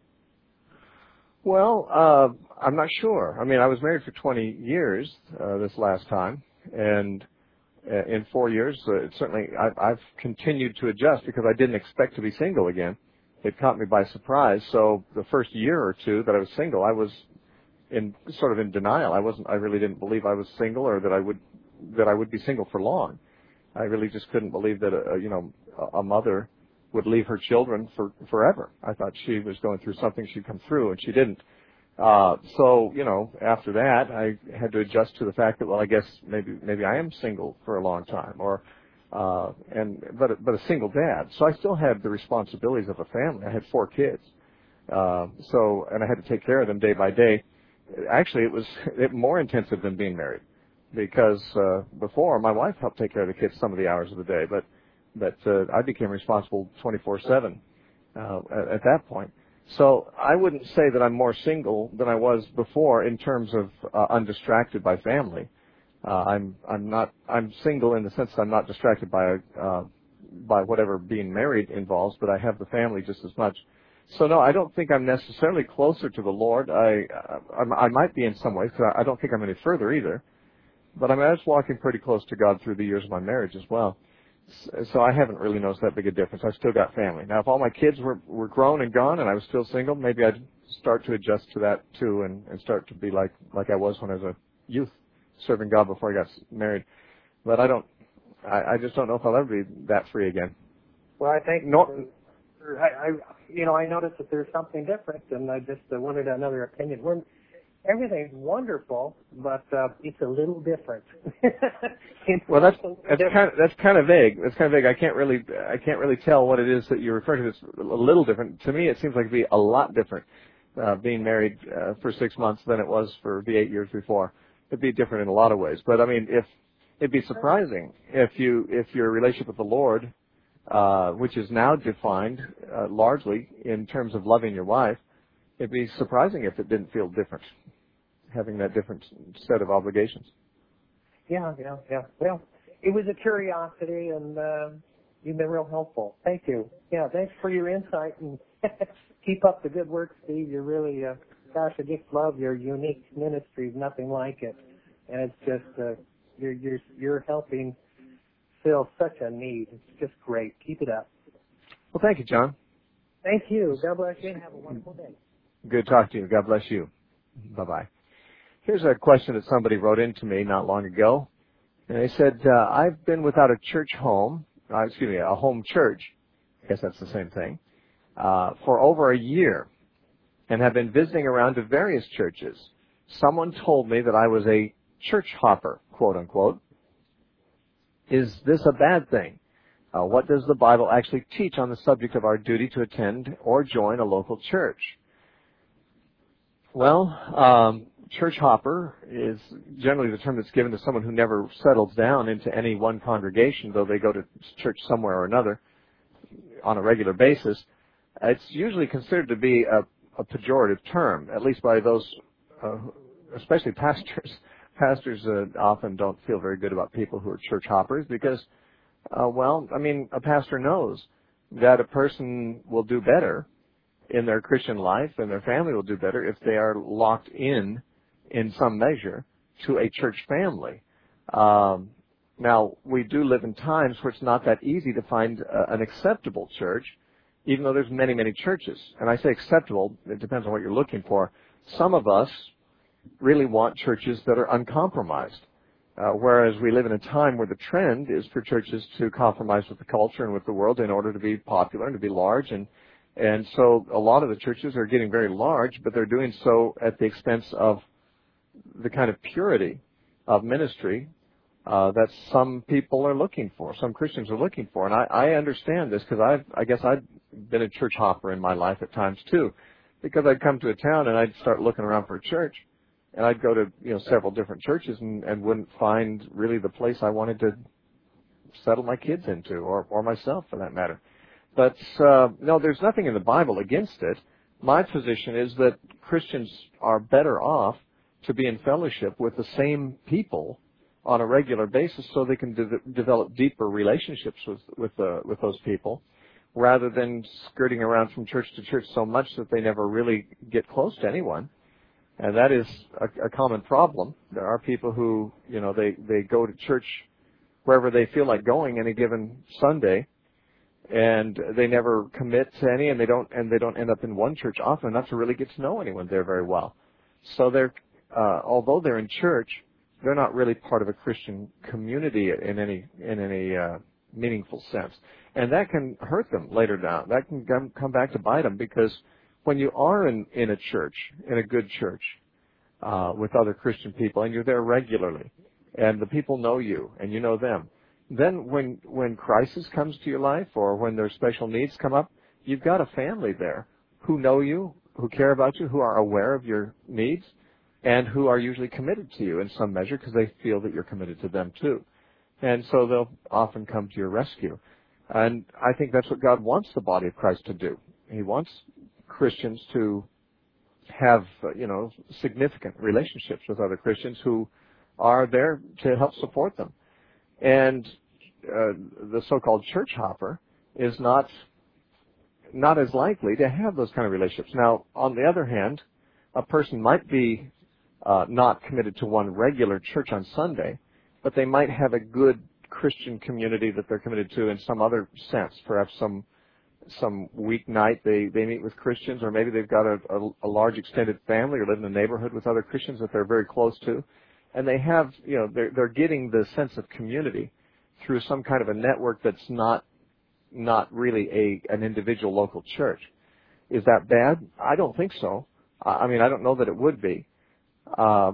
Well, uh, I'm not sure. I mean, I was married for twenty years uh, this last time, and in four years, uh, it certainly, I've, I've continued to adjust because I didn't expect to be single again. It caught me by surprise. So the first year or two that I was single, I was in sort of in denial. I wasn't. I really didn't believe I was single, or that I would that I would be single for long. I really just couldn't believe that a, you know a mother would leave her children for forever. I thought she was going through something she'd come through, and she didn't. Uh, so, you know, after that, I had to adjust to the fact that, well, I guess maybe, maybe I am single for a long time, or, uh, and, but, but a single dad. So I still had the responsibilities of a family. I had four kids. Uh, so, and I had to take care of them day by day. Actually, it was it more intensive than being married, because, uh, before my wife helped take care of the kids some of the hours of the day, but, but, uh, I became responsible twenty-four seven, uh, at, at that point. So I wouldn't say that I'm more single than I was before in terms of uh, undistracted by family. Uh, I'm I'm not I'm single in the sense that I'm not distracted by uh, by whatever being married involves, but I have the family just as much. So no, I don't think I'm necessarily closer to the Lord. I I, I might be in some ways, because I don't think I'm any further either. But I mean, I was walking pretty close to God through the years of my marriage as well. So I haven't really noticed that big a difference. I've still got family. Now, if all my kids were, were grown and gone and I was still single, maybe I'd start to adjust to that too, and, and start to be like, like I was when I was a youth, serving God before I got married. But I don't, I, I just don't know if I'll ever be that free again. Well, I think, Nor- I, I, you know, I noticed that there's something different, and I just uh, wanted another opinion. We're, everything's wonderful, but uh, it's a little different. Well, that's that's kind of that's kind of vague. That's kind of vague. I can't really I can't really tell what it is that you're referring to. It's a little different. To me, it seems like it'd be a lot different uh, being married uh, for six months than it was for the eight years before. It'd be different in a lot of ways. But I mean, if it'd be surprising if you if your relationship with the Lord, uh, which is now defined uh, largely in terms of loving your wife, it'd be surprising if it didn't feel different, having that different set of obligations. Yeah, yeah, yeah. Well, it was a curiosity, and uh, you've been real helpful. Thank you. Yeah, thanks for your insight, and keep up the good work, Steve. You're really, uh, gosh, I just love your unique ministry. Nothing like it, and it's just uh, you're you're you're helping fill such a need. It's just great. Keep it up. Well, thank you, John. Thank you. God bless you, and have a wonderful day. Good to talk to you. God bless you. Bye-bye. Here's a question that somebody wrote in to me not long ago. And they said, uh, I've been without a church home, uh, excuse me, a home church, I guess that's the same thing, uh, for over a year and have been visiting around to various churches. Someone told me that I was a church hopper, quote unquote. Is this a bad thing? Uh, what does the Bible actually teach on the subject of our duty to attend or join a local church? Well, um, church hopper is generally the term that's given to someone who never settles down into any one congregation, though they go to church somewhere or another on a regular basis. It's usually considered to be a, a pejorative term, at least by those, uh, especially pastors. Pastors uh, often don't feel very good about people who are church hoppers because, uh, well, I mean, a pastor knows that a person will do better in their Christian life and their family will do better if they are locked in, in some measure, to a church family. Um, now, we do live in times where it's not that easy to find uh, an acceptable church, even though there's many, many churches. And I say acceptable, it depends on what you're looking for. Some of us really want churches that are uncompromised, uh, whereas we live in a time where the trend is for churches to compromise with the culture and with the world in order to be popular and to be large. And And so a lot of the churches are getting very large, but they're doing so at the expense of the kind of purity of ministry uh, that some people are looking for, some Christians are looking for. And I, I understand this because I've, I guess I've been a church hopper in my life at times too, because I'd come to a town and I'd start looking around for a church, and I'd go to you know several different churches and, and wouldn't find really the place I wanted to settle my kids into, or, or myself for that matter. But, uh, no, there's nothing in the Bible against it. My position is that Christians are better off to be in fellowship with the same people on a regular basis so they can de- develop deeper relationships with, with, uh, with those people rather than skirting around from church to church so much that they never really get close to anyone. And that is a, a common problem. There are people who, you know, they, they go to church wherever they feel like going any given Sunday, and they never commit to any, and they don't and they don't end up in one church often enough to really get to know anyone there very well. So they're uh, although they're in church, they're not really part of a Christian community in any in any uh, meaningful sense, and that can hurt them later down. That can come, come back to bite them, because when you are in in a church, in a good church, uh, with other Christian people, and you're there regularly, and the people know you and you know them, then when when crisis comes to your life or when their special needs come up, you've got a family there who know you, who care about you, who are aware of your needs, and who are usually committed to you in some measure because they feel that you're committed to them too. And so they'll often come to your rescue. And I think that's what God wants the body of Christ to do. He wants Christians to have, you know, significant relationships with other Christians who are there to help support them. And uh, the so-called church hopper is not not as likely to have those kind of relationships. Now, on the other hand, a person might be uh, not committed to one regular church on Sunday, but they might have a good Christian community that they're committed to in some other sense. Perhaps some some weeknight they, they meet with Christians, or maybe they've got a, a, a large extended family or live in a neighborhood with other Christians that they're very close to. And they have, you know, they're, they're getting the sense of community through some kind of a network that's not not really a an individual local church. Is that bad? I don't think so. I mean, I don't know that it would be. uh,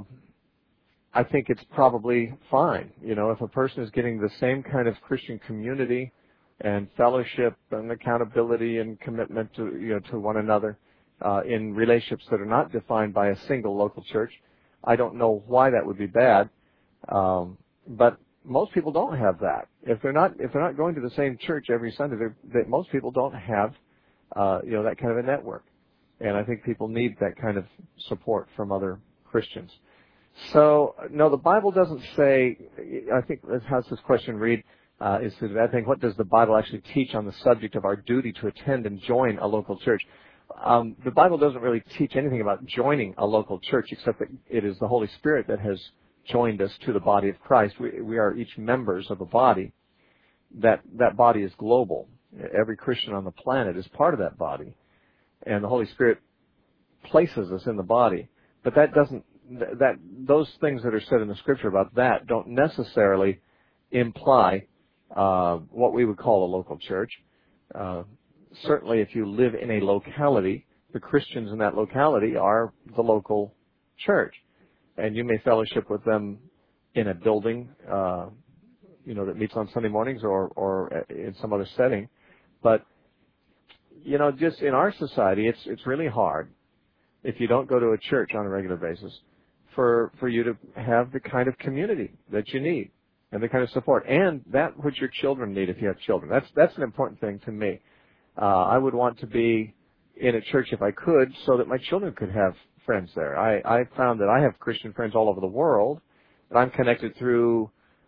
I think it's probably fine. You know, if a person is getting the same kind of Christian community and fellowship and accountability and commitment to, you know, to one another uh, in relationships that are not defined by a single local church, I don't know why that would be bad. Um, but most people don't have that. If they're not if they're not going to the same church every Sunday, they, most people don't have uh, you know that kind of a network. And I think people need that kind of support from other Christians. So, no, the Bible doesn't say, I think, how's this question read, uh, is the bad thing, what does the Bible actually teach on the subject of our duty to attend and join a local church? Um, the Bible doesn't really teach anything about joining a local church, except that it is the Holy Spirit that has joined us to the body of Christ. We, we are each members of a body. That, that body is global. Every Christian on the planet is part of that body. And the Holy Spirit places us in the body. But that doesn't, that, those things that are said in the Scripture about that don't necessarily imply uh, what we would call a local church. Uh, certainly if you live in a locality, the Christians in that locality are the local church. And you may fellowship with them in a building, uh, you know, that meets on Sunday mornings or, or in some other setting. But, you know, just in our society, it's it's really hard, if you don't go to a church on a regular basis, for, for you to have the kind of community that you need and the kind of support, and that which your children need if you have children. That's that's an important thing to me. Uh, I would want to be in a church if I could, so that my children could have friends there. I, I found that I have Christian friends all over the world, and I'm connected through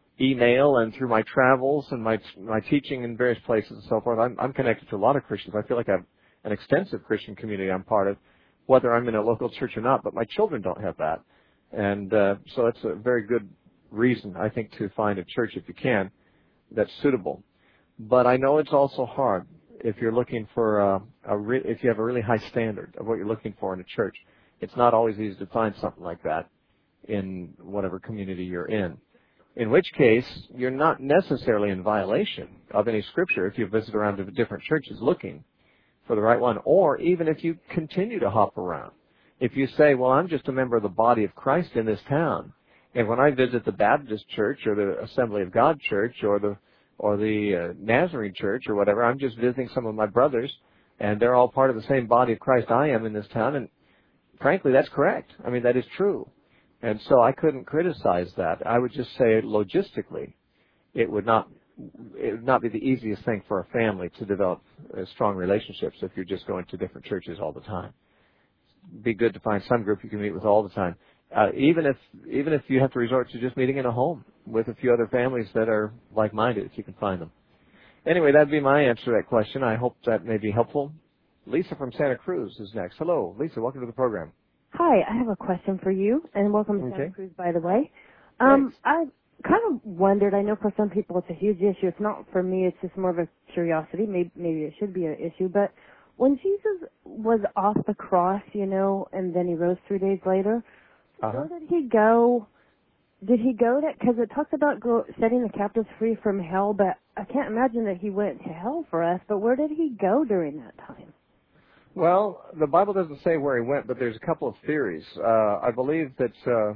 email and through my travels and my my teaching in various places and so forth. I'm, I'm connected to a lot of Christians. I feel like I have an extensive Christian community I'm part of, whether I'm in a local church or not, but my children don't have that. And uh, so that's a very good reason, I think, to find a church, if you can, that's suitable. But I know it's also hard if you're looking for a, a re- if you have a really high standard of what you're looking for in a church. It's not always easy to find something like that in whatever community you're in. In which case, you're not necessarily in violation of any Scripture if you visit around to different churches looking for the right one, or even if you continue to hop around. If you say, well, I'm just a member of the body of Christ in this town, and when I visit the Baptist church or the Assembly of God church or the or the uh, Nazarene church or whatever, I'm just visiting some of my brothers, and they're all part of the same body of Christ I am in this town, and frankly, that's correct. I mean, that is true. And so I couldn't criticize that. I would just say logistically, it would not it would not be the easiest thing for a family to develop uh, strong relationships if you're just going to different churches all the time. It'd be good to find some group you can meet with all the time. Uh, even if even if you have to resort to just meeting in a home with a few other families that are like-minded, if you can find them. Anyway, that'd be my answer to that question. I hope that may be helpful. Lisa from Santa Cruz is next. Hello, Lisa. Welcome to the program. Hi, I have a question for you, and welcome to Okay. Santa Cruz, by the way. Um, I kind of wondered, I know for some people it's a huge issue. It's not for me, it's just more of a curiosity. Maybe, maybe it should be an issue. But when Jesus was off the cross, you know, and then he rose three days later, Uh-huh. where did he go? Did he go that, because it talks about go, setting the captives free from hell, but I can't imagine that he went to hell for us, but where did he go during that time? Well, the Bible doesn't say where he went, but there's a couple of theories. Uh, I believe that uh,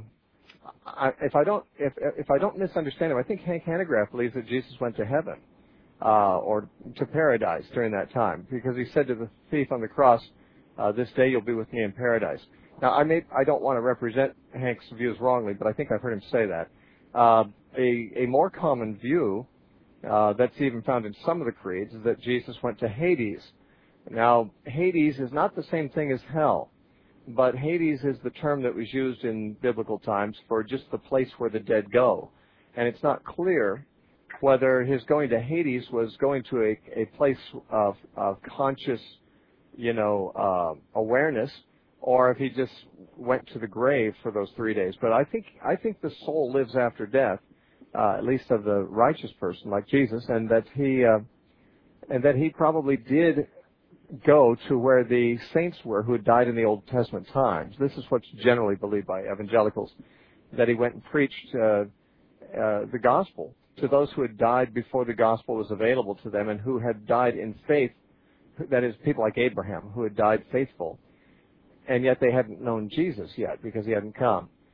I, if I don't if if I don't misunderstand him, I think Hank Hanegraaff believes that Jesus went to heaven uh, or to paradise during that time, because he said to the thief on the cross, uh, "This day you'll be with me in paradise." Now, I may I don't want to represent Hank's views wrongly, but I think I've heard him say that. Uh, a a more common view uh, that's even found in some of the creeds is that Jesus went to Hades. Now, Hades is not the same thing as hell, but Hades is the term that was used in biblical times for just the place where the dead go. And it's not clear whether his going to Hades was going to a, a place of, of conscious, you know, uh, awareness, or if he just went to the grave for those three days. But I think I think the soul lives after death, uh, at least of the righteous person like Jesus, and that he uh, and that he probably did go to where the saints were who had died in the Old Testament times. This is what's generally believed by evangelicals, that he went and preached uh, uh, the gospel to those who had died before the gospel was available to them and who had died in faith, that is, people like Abraham, who had died faithful, and yet they hadn't known Jesus yet because he hadn't come.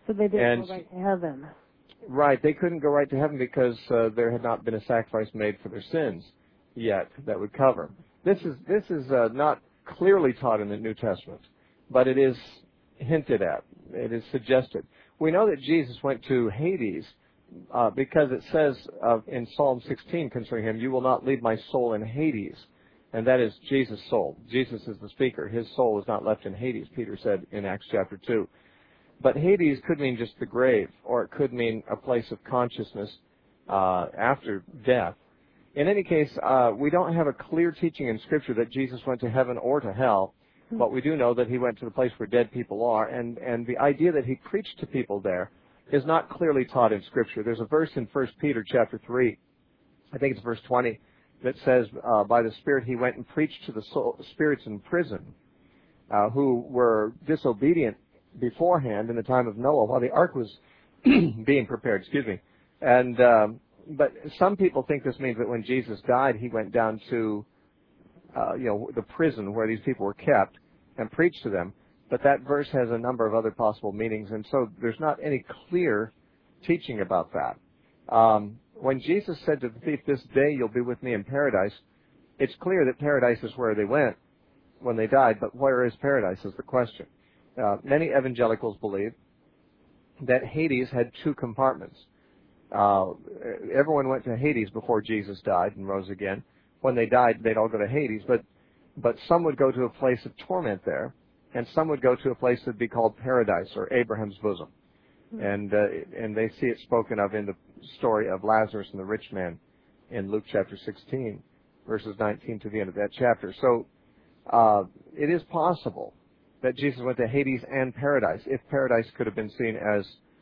So they didn't and, go right to heaven. Right, they couldn't go right to heaven because uh, there had not been a sacrifice made for their sins yet that would cover. This is this is uh, not clearly taught in the New Testament, but it is hinted at. It is suggested. We know that Jesus went to Hades uh, because it says uh, in Psalm sixteen concerning him, "You will not leave my soul in Hades." And that is Jesus' soul. Jesus is the speaker. His soul is not left in Hades, Peter said in Acts chapter two. But Hades could mean just the grave, or it could mean a place of consciousness uh, after death. In any case, uh, we don't have a clear teaching in Scripture that Jesus went to heaven or to hell, but we do know that he went to the place where dead people are, and, and the idea that he preached to people there is not clearly taught in Scripture. There's a verse in First Peter chapter three, I think it's verse twenty, that says, uh, by the Spirit he went and preached to the soul, spirits in prison uh, who were disobedient beforehand in the time of Noah while the ark was being prepared, excuse me. And um, but some people think this means that when Jesus died, he went down to uh, you know the prison where these people were kept and preached to them. But that verse has a number of other possible meanings, and so there's not any clear teaching about that. Um, when Jesus said to the thief, "This day you'll be with me in paradise," it's clear that paradise is where they went when they died, but where is paradise is the question. Uh, many evangelicals believe that Hades had two compartments. Uh, everyone went to Hades before Jesus died and rose again. When they died, they'd all go to Hades, but but some would go to a place of torment there, and some would go to a place that would be called paradise or Abraham's bosom. Mm-hmm. And uh, and they see it spoken of in the story of Lazarus and the rich man in Luke chapter sixteen, verses nineteen to the end of that chapter. So uh, it is possible that Jesus went to Hades and paradise, if paradise could have been seen as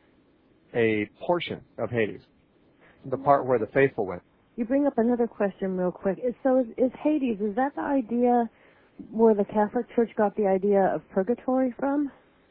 a portion of Hades, the part where the faithful went. You bring up another question real quick. So is, is Hades, is that the idea where the Catholic Church got the idea of purgatory from?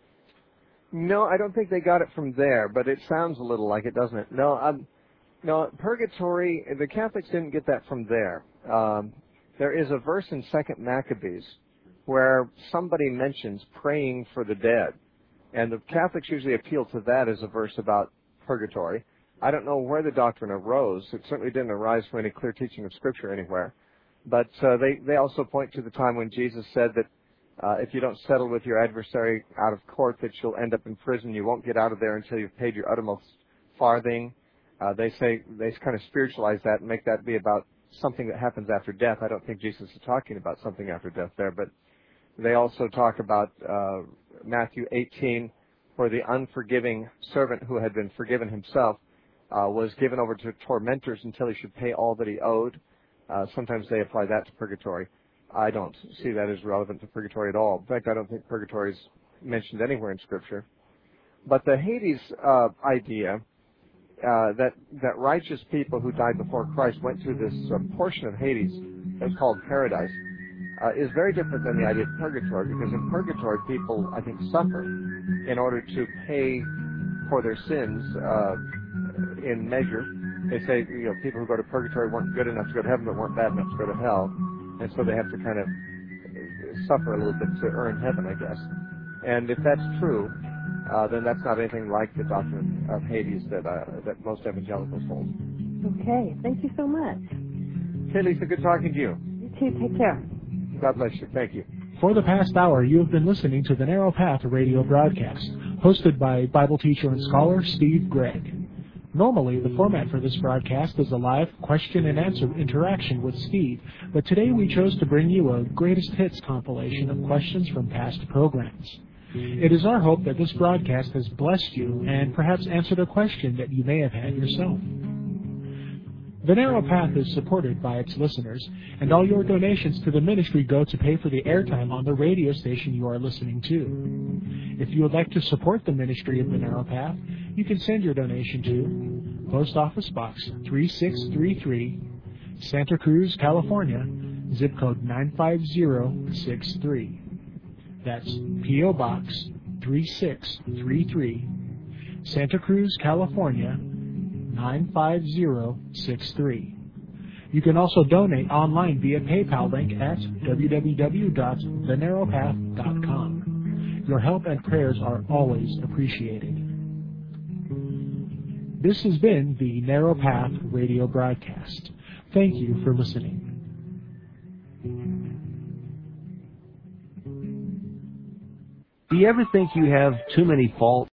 No, I don't think they got it from there, but it sounds a little like it, doesn't it? No, um, no, purgatory, the Catholics didn't get that from there. Um, there is a verse in Second Maccabees where somebody mentions praying for the dead. And the Catholics usually appeal to that as a verse about purgatory. I don't know where the doctrine arose. It certainly didn't arise from any clear teaching of Scripture anywhere. But uh, they, they also point to the time when Jesus said that uh, if you don't settle with your adversary out of court, that you'll end up in prison. You won't get out of there until you've paid your uttermost farthing. Uh, they say, they kind of spiritualize that and make that be about something that happens after death. I don't think Jesus is talking about something after death there, but they also talk about uh, Matthew eighteen, where the unforgiving servant who had been forgiven himself uh, was given over to tormentors until he should pay all that he owed. Uh, sometimes they apply that to purgatory. I don't see that as relevant to purgatory at all. In fact, I don't think purgatory is mentioned anywhere in Scripture. But the Hades uh, idea uh, that that righteous people who died before Christ went through this uh, portion of Hades that's called paradise uh, is very different than the idea of purgatory, because in purgatory people, I think, suffer in order to pay for their sins uh, in measure. They say, you know, people who go to purgatory weren't good enough to go to heaven, but weren't bad enough to go to hell, and so they have to kind of suffer a little bit to earn heaven, I guess. And if that's true, uh, then that's not anything like the doctrine of Hades that uh, that most evangelicals hold. Okay, thank you so much. Okay, Lisa, good talking to you. You too, take care. God bless you. Thank you. For the past hour, you have been listening to the Narrow Path radio broadcast, hosted by Bible teacher and scholar Steve Gregg. Normally, the format for this broadcast is a live question and answer interaction with Steve, but today we chose to bring you a greatest hits compilation of questions from past programs. It is our hope that this broadcast has blessed you and perhaps answered a question that you may have had yourself. The Narrow Path is supported by its listeners, and all your donations to the ministry go to pay for the airtime on the radio station you are listening to. If you would like to support the ministry of the Narrow Path, you can send your donation to Post Office Box three six three three, Santa Cruz, California, zip code nine five zero six three. That's P O Box three six three three, Santa Cruz, California, nine five zero six three. You can also donate online via PayPal link at w w w dot the narrow path dot com. Your help and prayers are always appreciated. This has been the Narrow Path radio broadcast. Thank you for listening. Do you ever think you have too many faults?